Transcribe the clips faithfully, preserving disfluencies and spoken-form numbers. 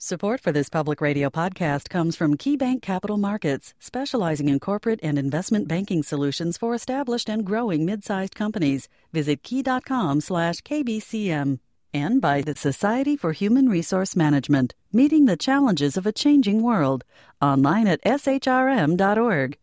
Support for this public radio podcast comes from KeyBank Capital Markets, specializing in corporate and investment banking solutions for established and growing mid-sized companies. Visit key.com slash KBCM. And by the Society for Human Resource Management, meeting the challenges of a changing world. Online at S H R M dot org.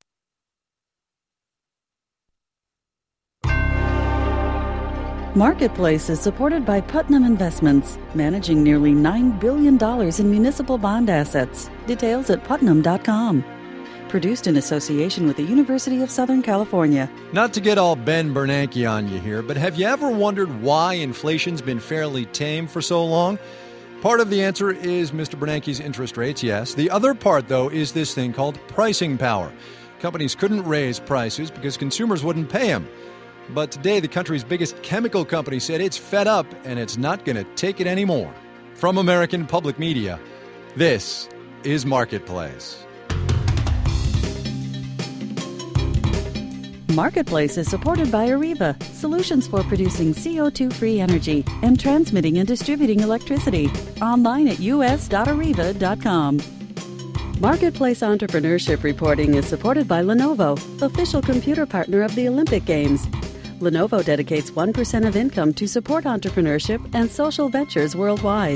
Marketplace is supported by Putnam Investments, managing nearly nine billion dollars in municipal bond assets. Details at putnam dot com. Produced in association with the University of Southern California. Not to get all Ben Bernanke on you here, but have you ever wondered why inflation's been fairly tame for so long? Part of the answer is Mister Bernanke's interest rates, yes. The other part, though, is this thing called pricing power. Companies couldn't raise prices because consumers wouldn't pay them. But today, the country's biggest chemical company said it's fed up and it's not going to take it anymore. From American Public Media, this is Marketplace. Marketplace is supported by Areva, solutions for producing C O two free energy and transmitting and distributing electricity. Online at u s dot areva dot com. Marketplace Entrepreneurship Reporting is supported by Lenovo, official computer partner of the Olympic Games. Lenovo dedicates one percent of income to support entrepreneurship and social ventures worldwide.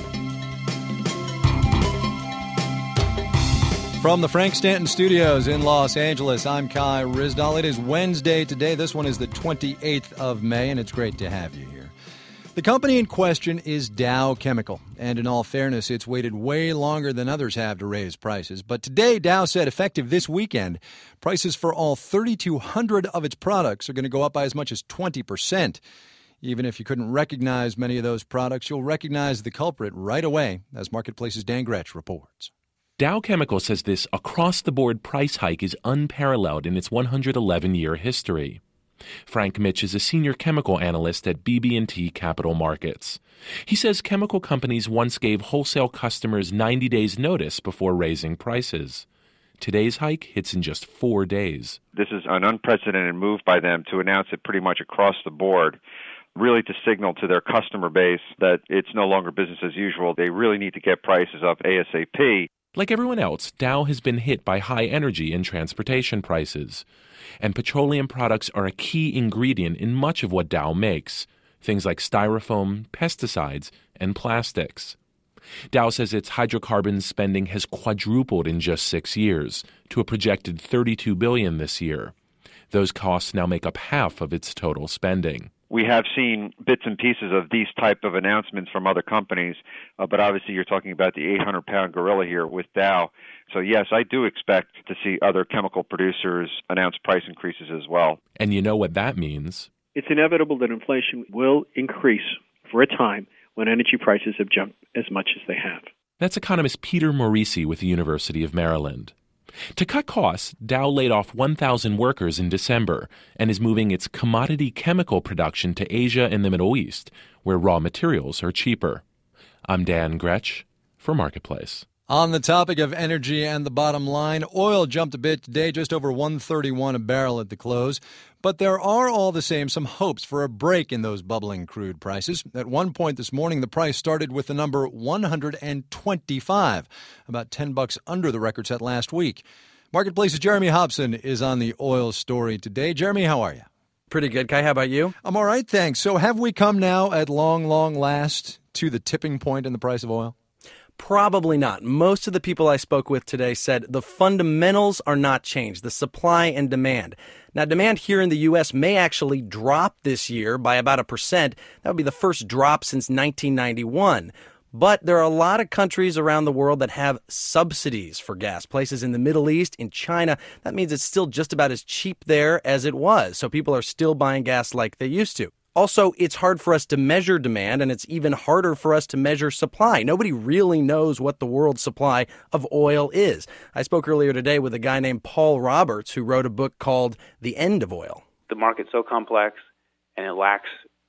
From the Frank Stanton Studios in Los Angeles, I'm Kai Ryssdal. It is Wednesday today. This one is the twenty-eighth of May, and it's great to have you here. The company in question is Dow Chemical, and in all fairness, it's waited way longer than others have to raise prices. But today, Dow said effective this weekend, prices for all three thousand two hundred of its products are going to go up by as much as twenty percent. Even if you couldn't recognize many of those products, you'll recognize the culprit right away, as Marketplace's Dan Gretsch reports. Dow Chemical says this across-the-board price hike is unparalleled in its one hundred eleven year history. Frank Mitch is a senior chemical analyst at B B and T Capital Markets. He says chemical companies once gave wholesale customers ninety days notice before raising prices. Today's hike hits in just four days. This is an unprecedented move by them to announce it pretty much across the board, really to signal to their customer base that it's no longer business as usual. They really need to get prices up ASAP. Like everyone else, Dow has been hit by high energy and transportation prices. And petroleum products are a key ingredient in much of what Dow makes, things like styrofoam, pesticides, and plastics. Dow says its hydrocarbons spending has quadrupled in just six years, to a projected thirty-two billion dollars this year. Those costs now make up half of its total spending. We have seen bits and pieces of these type of announcements from other companies, uh, but obviously you're talking about the eight hundred pound gorilla here with Dow. So yes, I do expect to see other chemical producers announce price increases as well. And you know what that means. It's inevitable that inflation will increase for a time when energy prices have jumped as much as they have. That's economist Peter Morisi with the University of Maryland. To cut costs, Dow laid off one thousand workers in December and is moving its commodity chemical production to Asia and the Middle East, where raw materials are cheaper. I'm Dan Gretsch for Marketplace. On the topic of energy and the bottom line, oil jumped a bit today, just over one thirty-one a barrel at the close. But there are all the same some hopes for a break in those bubbling crude prices. At one point this morning, the price started with the number one hundred twenty-five, about ten bucks under the record set last week. Marketplace's Jeremy Hobson is on the oil story today. Jeremy, how are you? Pretty good, Kai. How about you? I'm all right, thanks. So have we come now at long, long last to the tipping point in the price of oil? Probably not. Most of the people I spoke with today said the fundamentals are not changed, the supply and demand. Now, demand here in the U S may actually drop this year by about a percent. That would be the first drop since nineteen ninety-one. But there are a lot of countries around the world that have subsidies for gas. Places in the Middle East, in China, that means it's still just about as cheap there as it was. So people are still buying gas like they used to. Also, it's hard for us to measure demand, and it's even harder for us to measure supply. Nobody really knows what the world's supply of oil is. I spoke earlier today with a guy named Paul Roberts, who wrote a book called The End of Oil. The market's so complex, and it lacks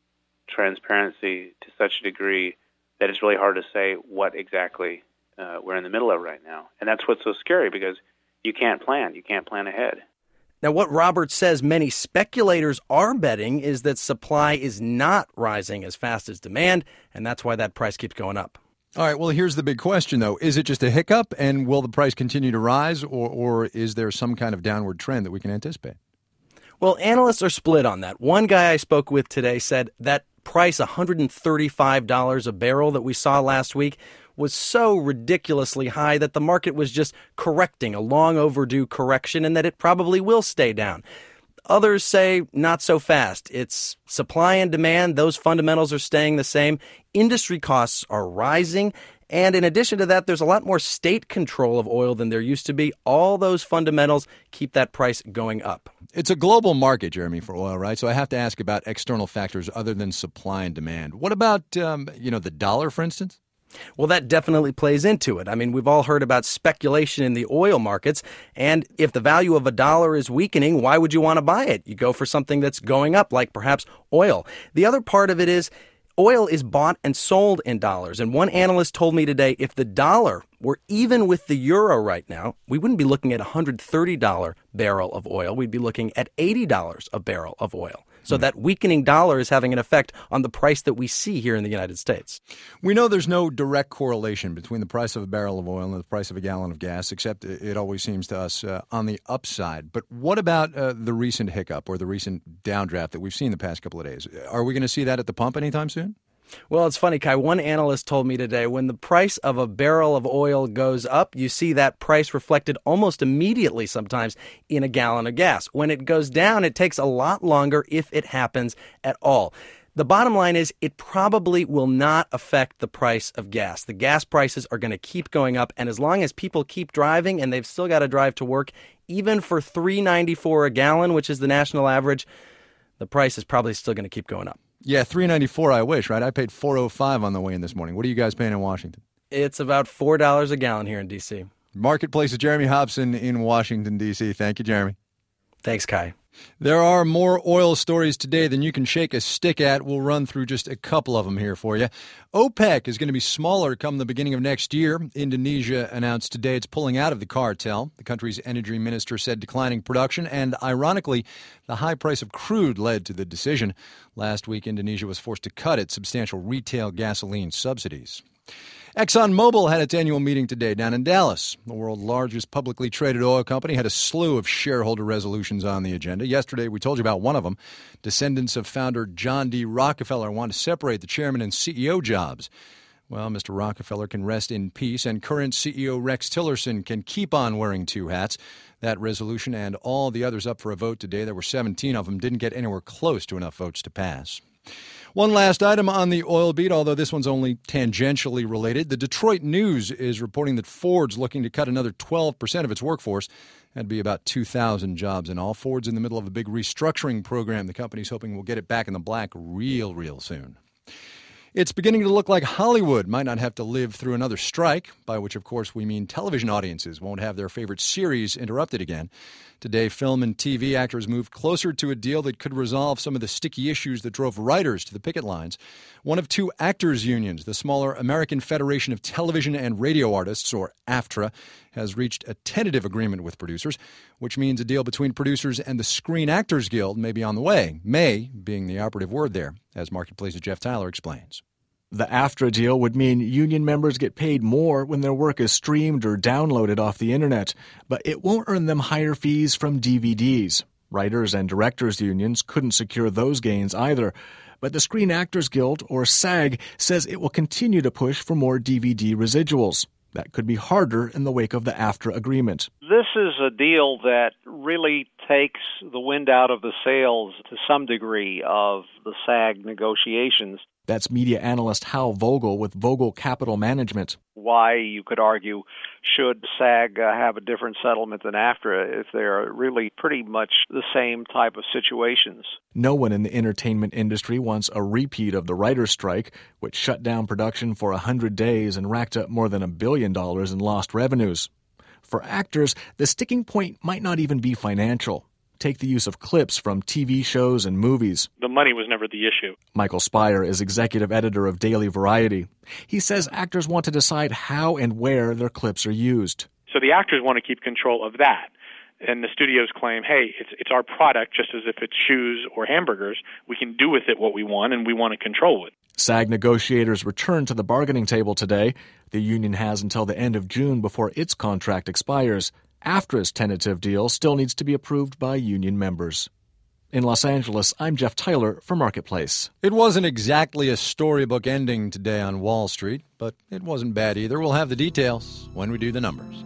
transparency to such a degree that it's really hard to say what exactly uh, we're in the middle of right now. And that's what's so scary, because you can't plan. You can't plan ahead. Now, what Roberts says many speculators are betting is that supply is not rising as fast as demand, and that's why that price keeps going up. All right, well, here's the big question, though. Is it just a hiccup, and will the price continue to rise, or, or is there some kind of downward trend that we can anticipate? Well, analysts are split on that. One guy I spoke with today said that price, one hundred thirty-five dollars a barrel that we saw last week, was so ridiculously high that the market was just correcting a long overdue correction and that it probably will stay down. Others say not so fast. It's supply and demand. Those fundamentals are staying the same. Industry costs are rising. And in addition to that, there's a lot more state control of oil than there used to be. All those fundamentals keep that price going up. It's a global market, Jeremy, for oil, right? So I have to ask about external factors other than supply and demand. What about, um, you know, the dollar, for instance? Well, that definitely plays into it. I mean, we've all heard about speculation in the oil markets, and if the value of a dollar is weakening, why would you want to buy it? You go for something that's going up, like perhaps oil. The other part of it is oil is bought and sold in dollars, and one analyst told me today if the dollar were even with the euro right now, we wouldn't be looking at a one hundred thirty dollars barrel of oil. We'd be looking at eighty dollars a barrel of oil. So that weakening dollar is having an effect on the price that we see here in the United States. We know there's no direct correlation between the price of a barrel of oil and the price of a gallon of gas, except it always seems to us uh, on the upside. But what about uh, the recent hiccup or the recent downdraft that we've seen the past couple of days? Are we going to see that at the pump anytime soon? Well, it's funny, Kai. One analyst told me today when the price of a barrel of oil goes up, you see that price reflected almost immediately sometimes in a gallon of gas. When it goes down, it takes a lot longer if it happens at all. The bottom line is it probably will not affect the price of gas. The gas prices are going to keep going up, and as long as people keep driving and they've still got to drive to work, even for three dollars and ninety-four cents a gallon, which is the national average, the price is probably still going to keep going up. Yeah, three dollars and ninety-four cents, I wish, right? I paid four dollars and five cents on the way in this morning. What are you guys paying in Washington? It's about four dollars a gallon here in D C. Marketplace's Jeremy Hobson in Washington, D C. Thank you, Jeremy. Thanks, Kai. There are more oil stories today than you can shake a stick at. We'll run through just a couple of them here for you. OPEC is going to be smaller come the beginning of next year. Indonesia announced today it's pulling out of the cartel. The country's energy minister said declining production and, ironically, the high price of crude led to the decision. Last week, Indonesia was forced to cut its substantial retail gasoline subsidies. ExxonMobil had its annual meeting today down in Dallas. The world's largest publicly traded oil company had a slew of shareholder resolutions on the agenda. Yesterday, we told you about one of them. Descendants of founder John D. Rockefeller want to separate the chairman and C E O jobs. Well, Mister Rockefeller can rest in peace, and current C E O Rex Tillerson can keep on wearing two hats. That resolution and all the others up for a vote today, there were seventeen of them, didn't get anywhere close to enough votes to pass. One last item on the oil beat, although this one's only tangentially related. The Detroit News is reporting that Ford's looking to cut another twelve percent of its workforce. That'd be about two thousand jobs in all. Ford's in the middle of a big restructuring program. The company's hoping we'll get it back in the black real, real soon. It's beginning to look like Hollywood might not have to live through another strike, by which, of course, we mean television audiences won't have their favorite series interrupted again. Today, film and T V actors moved closer to a deal that could resolve some of the sticky issues that drove writers to the picket lines. One of two actors' unions, the smaller American Federation of Television and Radio Artists, or AFTRA, has reached a tentative agreement with producers, which means a deal between producers and the Screen Actors Guild may be on the way, may being the operative word there, as Marketplace's Jeff Tyler explains. The AFTRA deal would mean union members get paid more when their work is streamed or downloaded off the internet, but it won't earn them higher fees from D V Ds. Writers and directors unions couldn't secure those gains either, but the Screen Actors Guild, or SAG, says it will continue to push for more D V D residuals. That could be harder in the wake of the AFTRA agreement. This is a deal that really takes the wind out of the sails to some degree of the SAG negotiations. That's media analyst Hal Vogel with Vogel Capital Management. Why, you could argue, should SAG uh, have a different settlement than AFTRA if they're really pretty much the same type of situations? No one in the entertainment industry wants a repeat of the writer's strike, which shut down production for one hundred days and racked up more than a billion dollars in lost revenues. For actors, the sticking point might not even be financial. Take the use of clips from T V shows and movies. The money was never the issue. Michael Spire is executive editor of Daily Variety. He says actors want to decide how and where their clips are used. So the actors want to keep control of that. and the studios claim, hey, it's it's our product, just as if it's shoes or hamburgers. We can do with it what we want, and we want to control it. SAG negotiators returned to the bargaining table today. The union has until the end of June before its contract expires. AFTRA's tentative deal still needs to be approved by union members. In Los Angeles, I'm Jeff Tyler for Marketplace. It wasn't exactly a storybook ending today on Wall Street, but it wasn't bad either. We'll have the details when we do the numbers.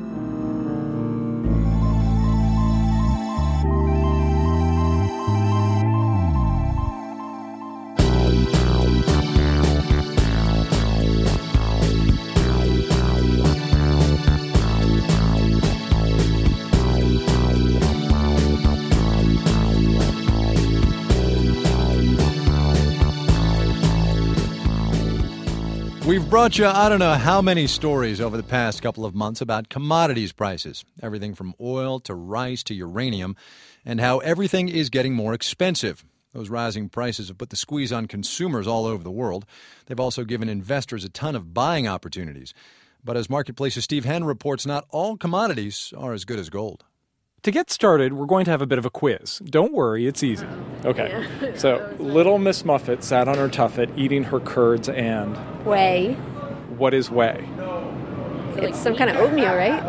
We've brought you, I don't know how many stories over the past couple of months about commodities prices, everything from oil to rice to uranium, and how everything is getting more expensive. Those rising prices have put the squeeze on consumers all over the world. They've also given investors a ton of buying opportunities. But as Marketplace's Steve Henn reports, not all commodities are as good as gold. To get started, we're going to have a bit of a quiz. Don't worry, it's easy. Okay, yeah. So Little Miss Muffet sat on her tuffet eating her curds and... Whey. What is whey? It's like some kind of oatmeal, right?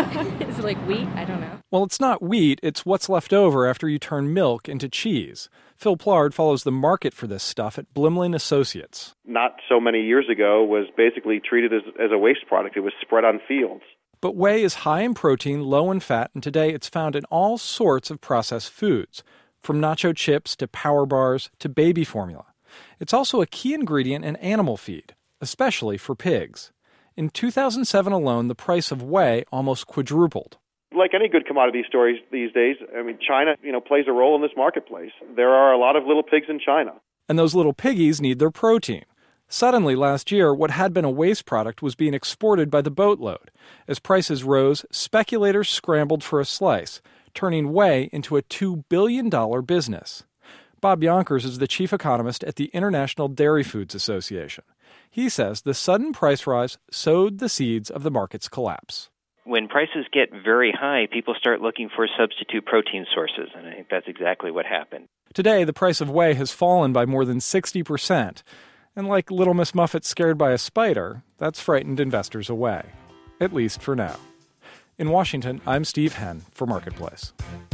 Is it like wheat? I don't know. Well, it's not wheat. It's what's left over after you turn milk into cheese. Phil Plard follows the market for this stuff at Blimlin Associates. Not so many years ago was basically treated as, as a waste product. It was spread on fields. But whey is high in protein, low in fat, and today it's found in all sorts of processed foods, from nacho chips to power bars to baby formula. It's also a key ingredient in animal feed, especially for pigs. In two thousand seven alone, the price of whey almost quadrupled. Like any good commodity stories these days, I mean, China, you know, plays a role in this marketplace. There are a lot of little pigs in China. And those little piggies need their protein. Suddenly, last year, what had been a waste product was being exported by the boatload. As prices rose, speculators scrambled for a slice, turning whey into a two billion dollars business. Bob Yonkers is the chief economist at the International Dairy Foods Association. He says the sudden price rise sowed the seeds of the market's collapse. When prices get very high, people start looking for substitute protein sources, and I think that's exactly what happened. Today, the price of whey has fallen by more than sixty percent. And like Little Miss Muffet scared by a spider, that's frightened investors away. At least for now. In Washington, I'm Steve Henn for Marketplace.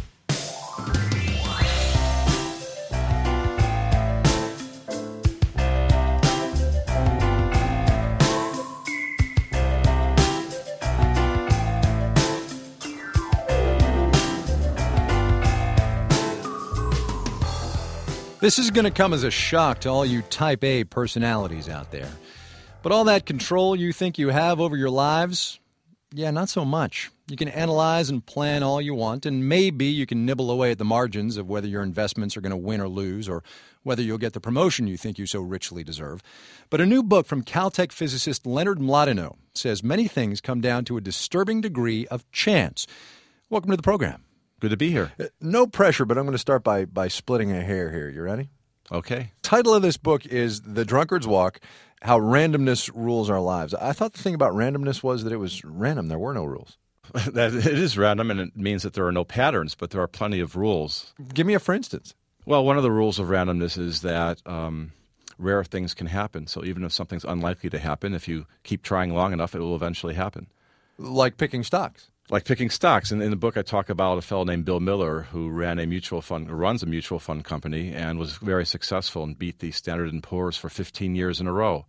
This is going to come as a shock to all you type A personalities out there. But all that control you think you have over your lives, yeah, not so much. You can analyze and plan all you want, and maybe you can nibble away at the margins of whether your investments are going to win or lose, or whether you'll get the promotion you think you so richly deserve. But a new book from Caltech physicist Leonard Mlodinow says many things come down to a disturbing degree of chance. Welcome to the program. Good to be here. Uh, no pressure, but I'm going to start by by splitting a hair here. You ready? Okay. Title of this book is The Drunkard's Walk, How Randomness Rules Our Lives. I thought the thing about randomness was that it was random. There were no rules. That it is random, and it means that there are no patterns, but there are plenty of rules. Give me a for instance. Well, one of the rules of randomness is that um, rare things can happen. So even if something's unlikely to happen, if you keep trying long enough, it will eventually happen. Like picking stocks. Like picking stocks. And in the book, I talk about a fellow named Bill Miller who ran a mutual fund, or runs a mutual fund company, and was very successful and beat the Standard and Poor's for fifteen years in a row.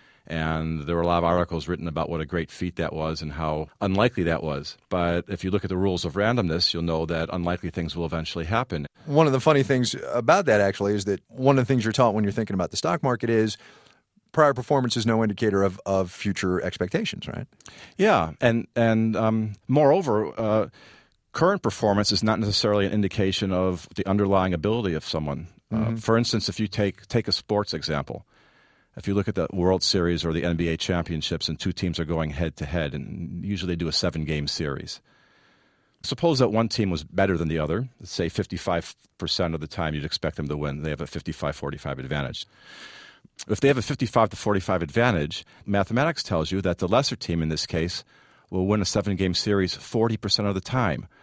And there were a lot of articles written about what a great feat that was and how unlikely that was. But if you look at the rules of randomness, you'll know that unlikely things will eventually happen. One of the funny things about that, actually, is that one of the things you're taught when you're thinking about the stock market is prior performance is no indicator of, of future expectations, right? Yeah, and and um, moreover, uh, current performance is not necessarily an indication of the underlying ability of someone. Mm-hmm. Uh, for instance, if you take take a sports example, if you look at the World Series or the N B A championships and two teams are going head-to-head, and usually they do a seven-game series. Suppose that one team was better than the other. Let's say fifty-five percent of the time you'd expect them to win. They have a fifty-five forty-five advantage. If they have a fifty-five to forty-five advantage, mathematics tells you that the lesser team in this case will win a seven-game series forty percent of the time.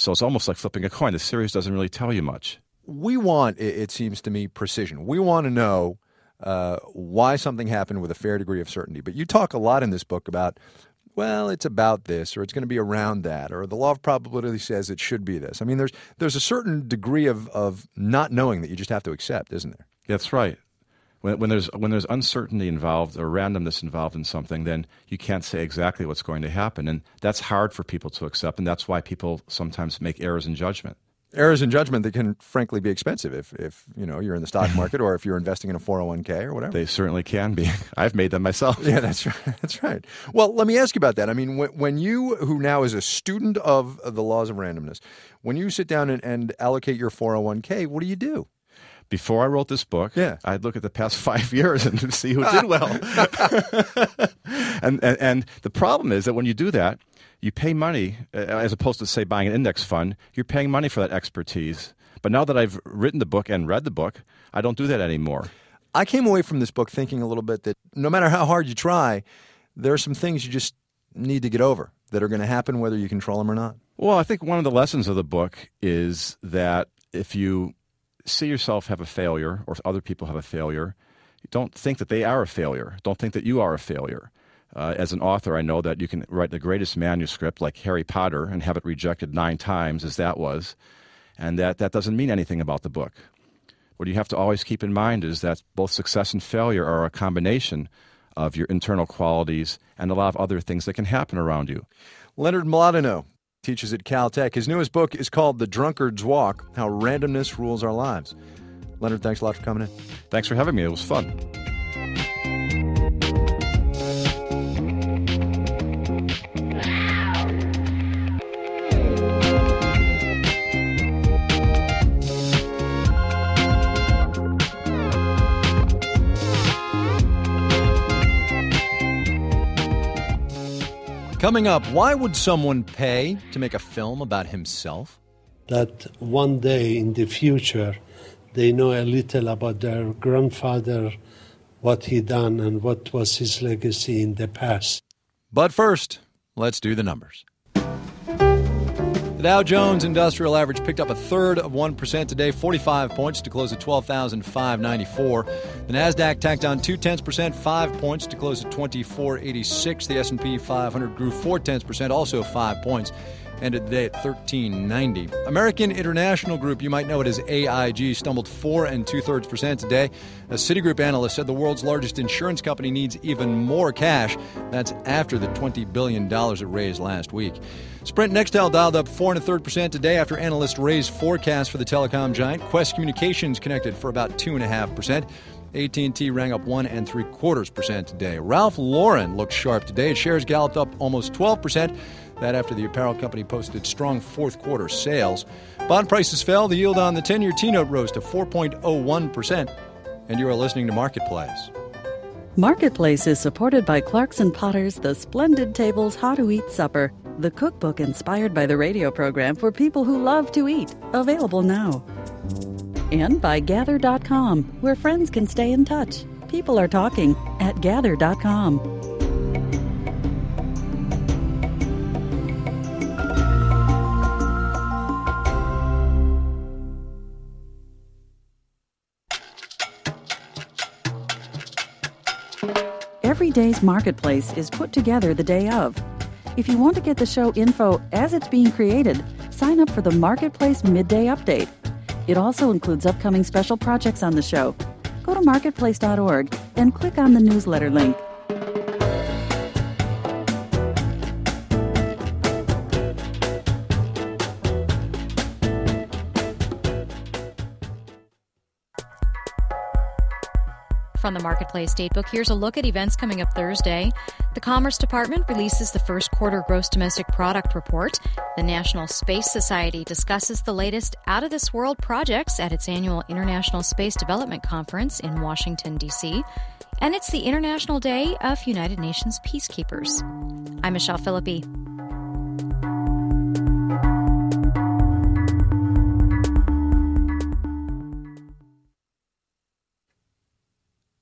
So it's almost like flipping a coin. The series doesn't really tell you much. We want, it seems to me, precision. We want to know uh, why something happened with a fair degree of certainty. But you talk a lot in this book about, well, it's about this, or it's going to be around that, or the law of probability says it should be this. I mean, there's there's a certain degree of, of not knowing that you just have to accept, isn't there? That's right. When, when there's when there's uncertainty involved or randomness involved in something, then you can't say exactly what's going to happen. And that's hard for people to accept, and that's why people sometimes make errors in judgment. Errors in judgment that can, frankly, be expensive if, if you know, you're in the stock market or if you're investing in a four oh one k or whatever. They certainly can be. I've made them myself. Yeah, that's right. That's right. Well, let me ask you about that. I mean, when, when you, who now is a student of, of the laws of randomness, when you sit down and, and allocate your four oh one k, what do you do? Before I wrote this book, yeah. I'd look at the past five years and see who did well. and, and and the problem is that when you do that, you pay money, as opposed to, say, buying an index fund, you're paying money for that expertise. But now that I've written the book and read the book, I don't do that anymore. I came away from this book thinking a little bit that no matter how hard you try, there are some things you just need to get over that are going to happen whether you control them or not. Well, I think one of the lessons of the book is that if you see yourself have a failure or other people have a failure, don't think that they are a failure. Don't think that you are a failure. Uh, as an author, I know that you can write the greatest manuscript like Harry Potter and have it rejected nine times, as that was, and that, that doesn't mean anything about the book. What you have to always keep in mind is that both success and failure are a combination of your internal qualities and a lot of other things that can happen around you. Leonard Mlodinow teaches at Caltech. His newest book is called The Drunkard's Walk, How Randomness Rules Our Lives. Leonard, thanks a lot for coming in. Thanks for having me. It was fun. Coming up, why would someone pay to make a film about himself? That one day in the future, they know a little about their grandfather, what he done, and what was his legacy in the past. But first, let's do the numbers. The Dow Jones Industrial Average picked up a third of one percent today, forty-five points to close at twelve thousand five hundred ninety-four. The Nasdaq tacked on two tenths percent, five points to close at twenty-four eighty-six. The S and P five hundred grew four tenths percent, also five points, ended the day at thirteen ninety. American International Group, you might know it as A I G, stumbled four and two thirds percent today. A Citigroup analyst said the world's largest insurance company needs even more cash. That's after the twenty billion dollars it raised last week. Sprint Nextel dialed up four and a third percent today after analysts raised forecasts for the telecom giant. Quest Communications connected for about two and a half percent. A T and T rang up one and three quarters percent today. Ralph Lauren looked sharp today. Its shares galloped up almost twelve percent. That after the apparel company posted strong fourth quarter sales. Bond prices fell. The yield on the ten-year T-note rose to four point oh one percent. And you are listening to Marketplace. Marketplace is supported by Clarkson Potter's The Splendid Table's How to Eat Supper, the cookbook inspired by the radio program for people who love to eat, available now. And by Gather dot com, where friends can stay in touch. People are talking at Gather dot com. Every day's Marketplace is put together the day of. If you want to get the show info as it's being created, sign up for the Marketplace Midday Update. It also includes upcoming special projects on the show. Go to marketplace dot org and click on the newsletter link. From the Marketplace Datebook, here's a look at events coming up Thursday. The Commerce Department releases the first quarter gross domestic product report. The National Space Society discusses the latest out-of-this-world projects at its annual International Space Development Conference in Washington, D C. And it's the International Day of United Nations Peacekeepers. I'm Michelle Philippi.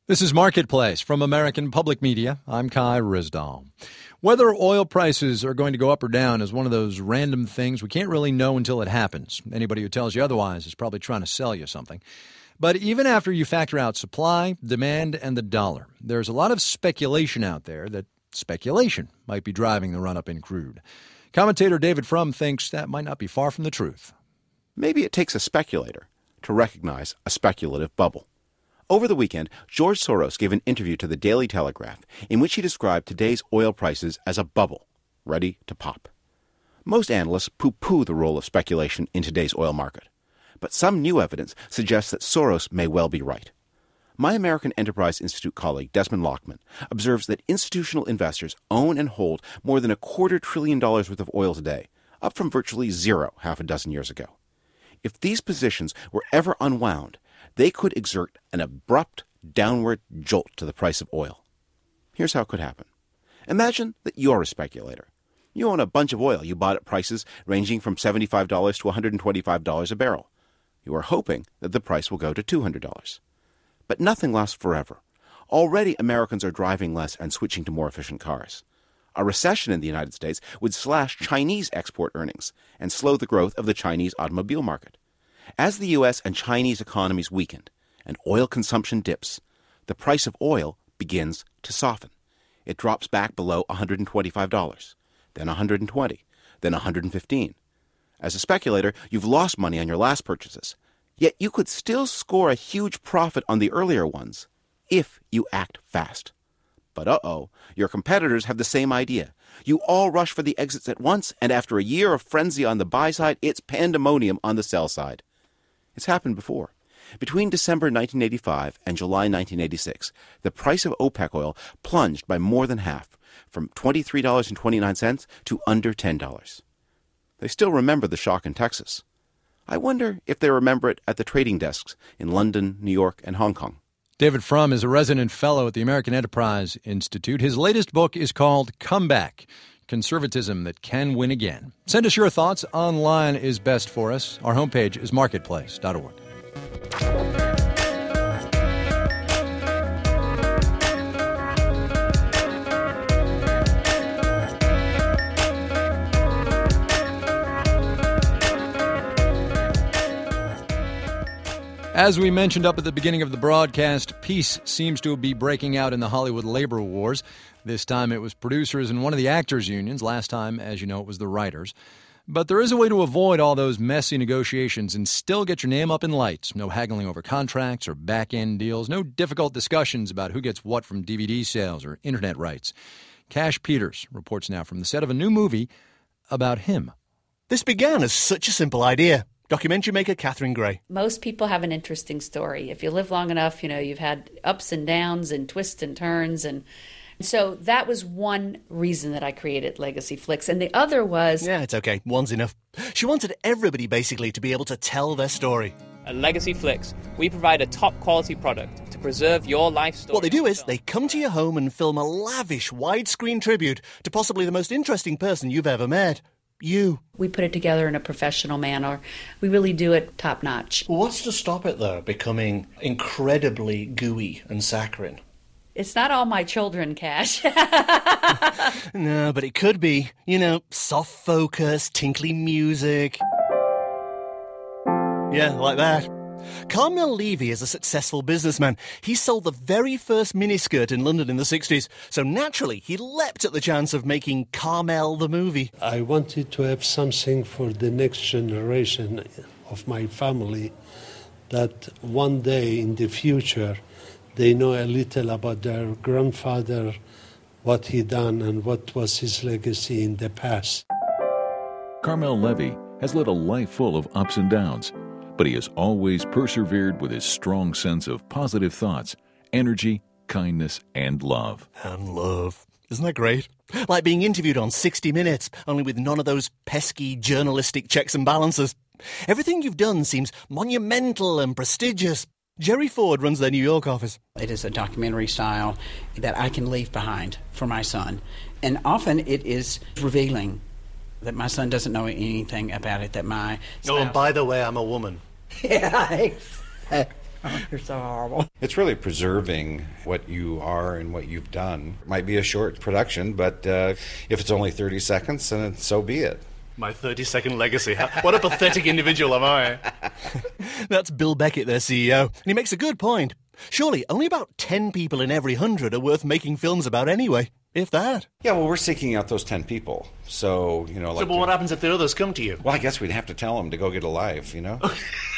This is Marketplace from American Public Media. I'm Kai Ryssdal. Whether oil prices are going to go up or down is one of those random things we can't really know until it happens. Anybody who tells you otherwise is probably trying to sell you something. But even after you factor out supply, demand, and the dollar, there's a lot of speculation out there that speculation might be driving the run-up in crude. Commentator David Frum thinks that might not be far from the truth. Maybe it takes a speculator to recognize a speculative bubble. Over the weekend, George Soros gave an interview to the Daily Telegraph in which he described today's oil prices as a bubble, ready to pop. Most analysts poo-poo the role of speculation in today's oil market, but some new evidence suggests that Soros may well be right. My American Enterprise Institute colleague, Desmond Lockman, observes that institutional investors own and hold more than a quarter trillion dollars worth of oil today, up from virtually zero half a dozen years ago. If these positions were ever unwound, they could exert an abrupt downward jolt to the price of oil. Here's how it could happen. Imagine that you're a speculator. You own a bunch of oil you bought at prices ranging from seventy-five dollars to one hundred twenty-five dollars a barrel. You are hoping that the price will go to two hundred dollars. But nothing lasts forever. Already Americans are driving less and switching to more efficient cars. A recession in the United States would slash Chinese export earnings and slow the growth of the Chinese automobile market. As the U S and Chinese economies weaken and oil consumption dips, the price of oil begins to soften. It drops back below one hundred twenty-five dollars, then one hundred twenty dollars, then one hundred fifteen dollars. As a speculator, you've lost money on your last purchases, yet you could still score a huge profit on the earlier ones if you act fast. But uh-oh, your competitors have the same idea. You all rush for the exits at once, and after a year of frenzy on the buy side, it's pandemonium on the sell side. It's happened before. Between December nineteen eighty-five and July nineteen eighty-six, the price of OPEC oil plunged by more than half, from twenty-three dollars and twenty-nine cents to under ten dollars. They still remember the shock in Texas. I wonder if they remember it at the trading desks in London, New York, and Hong Kong. David Frum is a resident fellow at the American Enterprise Institute. His latest book is called Comeback: Conservatism That Can Win Again. Send us your thoughts. Online is best for us. Our homepage is marketplace dot org. As we mentioned up at the beginning of the broadcast, peace seems to be breaking out in the Hollywood labor wars. This time it was producers and one of the actors' unions. Last time, as you know, it was the writers. But there is a way to avoid all those messy negotiations and still get your name up in lights. No haggling over contracts or back-end deals. No difficult discussions about who gets what from D V D sales or internet rights. Cash Peters reports now from the set of a new movie about him. This began as such a simple idea. Documentary maker Catherine Gray. Most people have an interesting story. If you live long enough, you know, you've had ups and downs and twists and turns. And so that was one reason that I created Legacy Flicks. And the other was... Yeah, it's okay. One's enough. She wanted everybody, basically, to be able to tell their story. At Legacy Flicks, we provide a top-quality product to preserve your life story. What they do is they come to your home and film a lavish, widescreen tribute to possibly the most interesting person you've ever met. You. We put it together in a professional manner. We really do it top-notch. Well, what's to stop it, though, becoming incredibly gooey and saccharine? It's not all my children, Cash. No, but it could be. You know, soft focus, tinkly music. Yeah, like that. Carmel Levy is a successful businessman. He sold the very first miniskirt in London in the sixties, so naturally he leapt at the chance of making Carmel the movie. I wanted to have something for the next generation of my family, that one day in the future they know a little about their grandfather, what he done and what was his legacy in the past. Carmel Levy has led a life full of ups and downs, but he has always persevered with his strong sense of positive thoughts, energy, kindness, and love. And love. Isn't that great? Like being interviewed on sixty minutes, only with none of those pesky journalistic checks and balances. Everything you've done seems monumental and prestigious. Jerry Ford runs their New York office. It is a documentary style that I can leave behind for my son. And often it is revealing that my son doesn't know anything about it, that my spouse... Oh, and by the way, I'm a woman. Yeah, Oh, you're so horrible. It's really preserving what you are and what you've done. It might be a short production, but uh, if it's only thirty seconds, then so be it. My thirty-second legacy. What a pathetic individual am I? That's Bill Beckett, their C E O, and he makes a good point. Surely only about ten people in every hundred are worth making films about anyway, if that. Yeah, well, we're seeking out those ten people. So, you know, like... So, but what happens if the others come to you? Well, I guess we'd have to tell them to go get a life, you know?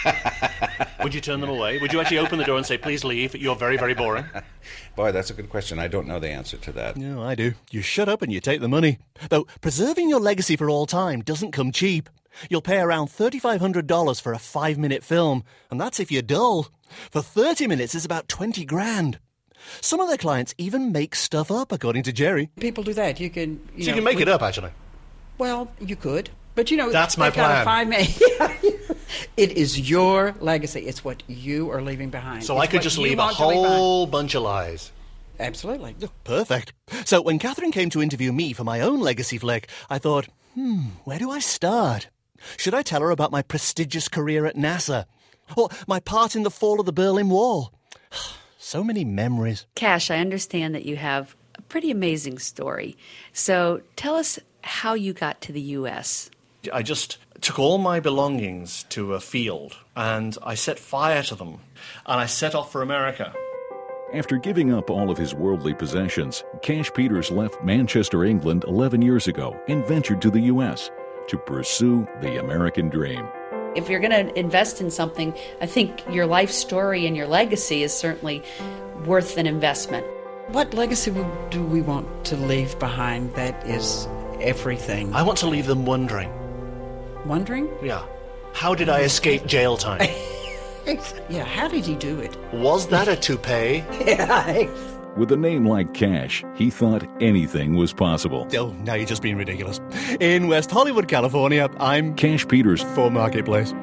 Would you turn them away? Would you actually open the door and say, please leave, you're very, very boring? Boy, that's a good question. I don't know the answer to that. No, I do. You shut up and you take the money. Though, preserving your legacy for all time doesn't come cheap. You'll pay around three thousand five hundred dollars for a five-minute film, and that's if you're dull. For thirty minutes, it's about twenty grand. Some of their clients even make stuff up, according to Jerry. People do that. You can... You so know, you can make we, it up, actually. Well, you could. But, you know... That's my plan. Five minutes. It is your legacy. It's what you are leaving behind. So it's I could just leave a whole bunch of lies. Absolutely. Oh, perfect. So when Catherine came to interview me for my own legacy flick, I thought, hmm, where do I start? Should I tell her about my prestigious career at NASA? Or my part in the fall of the Berlin Wall? So many memories. Cash, I understand that you have a pretty amazing story. So tell us how you got to the U S. I just took all my belongings to a field and I set fire to them and I set off for America. After giving up all of his worldly possessions, Cash Peters left Manchester, England eleven years ago and ventured to the U S to pursue the American dream. If you're going to invest in something, I think your life story and your legacy is certainly worth an investment. What legacy do we want to leave behind that is everything? I want to leave them wondering. Wondering? Yeah. How did I escape jail time? Yeah, how did he do it? Was that a toupee? Yeah. With a name like Cash, he thought anything was possible. Oh, now you're just being ridiculous. In West Hollywood, California, I'm Cash Peters for Marketplace.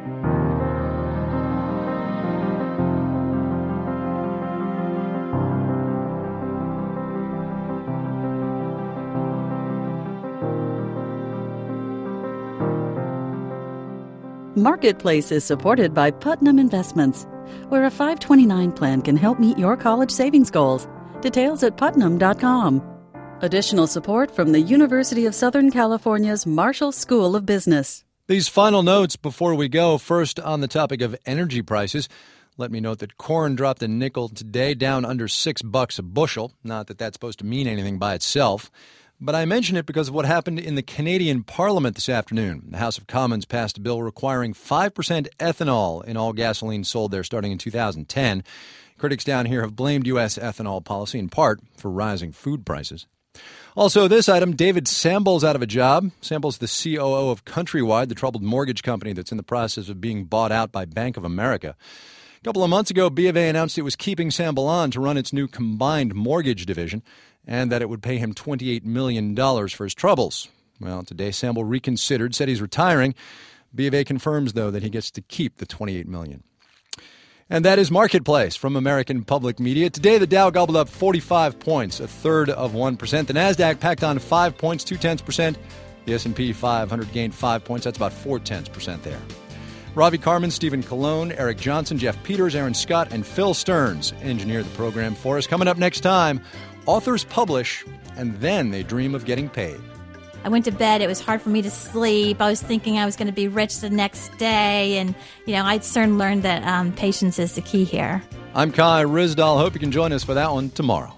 Marketplace is supported by Putnam Investments, where a five twenty-nine plan can help meet your college savings goals. Details at putnam dot com. Additional support from the University of Southern California's Marshall School of Business. These final notes before we go. First, on the topic of energy prices, let me note that corn dropped a nickel today, down under six bucks a bushel. Not that that's supposed to mean anything by itself. But I mention it because of what happened in the Canadian Parliament this afternoon. The House of Commons passed a bill requiring five percent ethanol in all gasoline sold there starting in two thousand ten. Critics down here have blamed U S ethanol policy in part for rising food prices. Also, this item, David Samble's out of a job. Samble's the C O O of Countrywide, the troubled mortgage company that's in the process of being bought out by Bank of America. A couple of months ago, B of A announced it was keeping Samble on to run its new combined mortgage division and that it would pay him twenty-eight million dollars for his troubles. Well, today Samble reconsidered, said he's retiring. B of A confirms, though, that he gets to keep the twenty-eight million dollars. And that is Marketplace from American Public Media. Today, the Dow gobbled up forty-five points, a third of one percent. The NASDAQ packed on five points, two-tenths percent. The S and P five hundred gained five points. That's about four-tenths percent there. Ravi Carmen, Stephen Colon, Eric Johnson, Jeff Peters, Aaron Scott, and Phil Stearns engineered the program for us. Coming up next time, authors publish, and then they dream of getting paid. I went to bed. It was hard for me to sleep. I was thinking I was going to be rich the next day. And, you know, I soon learned that um, patience is the key here. I'm Kai Ryssdal. Hope you can join us for that one tomorrow.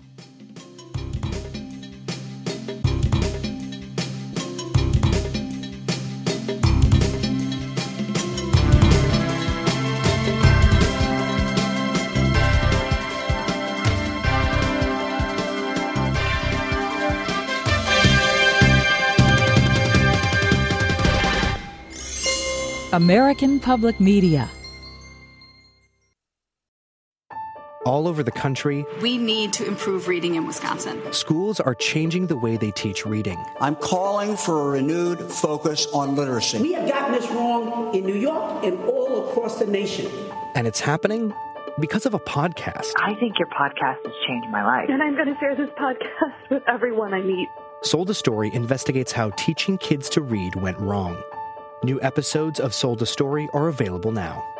American Public Media. All over the country, we need to improve reading in Wisconsin. Schools are changing the way they teach reading. I'm calling for a renewed focus on literacy. We have gotten this wrong in New York and all across the nation. And it's happening because of a podcast. I think your podcast has changed my life. And I'm going to share this podcast with everyone I meet. Sold a Story investigates how teaching kids to read went wrong. New episodes of Sold a Story are available now.